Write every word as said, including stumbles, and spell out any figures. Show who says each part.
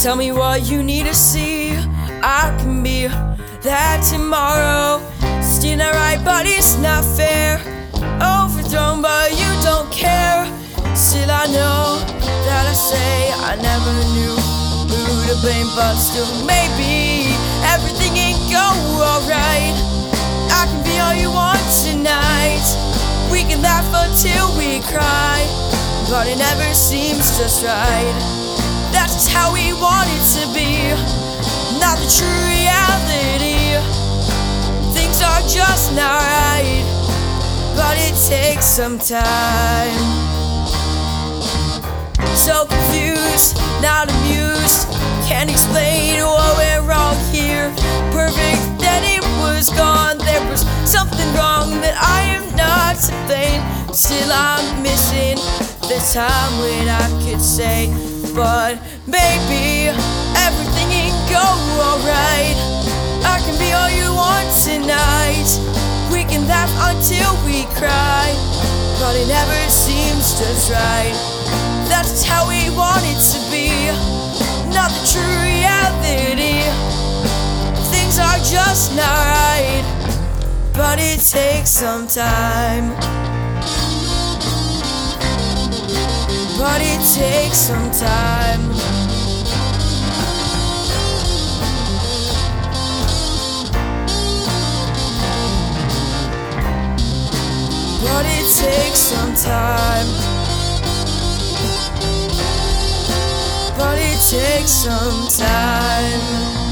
Speaker 1: Tell me what you need to see. I can be that tomorrow. Still not right, but it's not fair. Overthrown, but you don't care. Still I know that I say I never knew who to blame, but still maybe everything ain't go alright. I can be all you want tonight. We can laugh until we cry, but it never seems just right. That's just how we want it to be, not the true reality. Things are just not right, but it takes some time. So confused, not amused, can't explain what went wrong here. Perfect, then it was gone. There was something wrong that I am not to blame. Still I'm missing the time when I could say, but baby, everything ain't go alright. I can be all you want tonight. We can laugh until we cry, but it never seems just right. That's just how we want it to be, not the true reality. Things are just not right, but it takes some time. But it takes some time. But it takes some time. But it takes some time.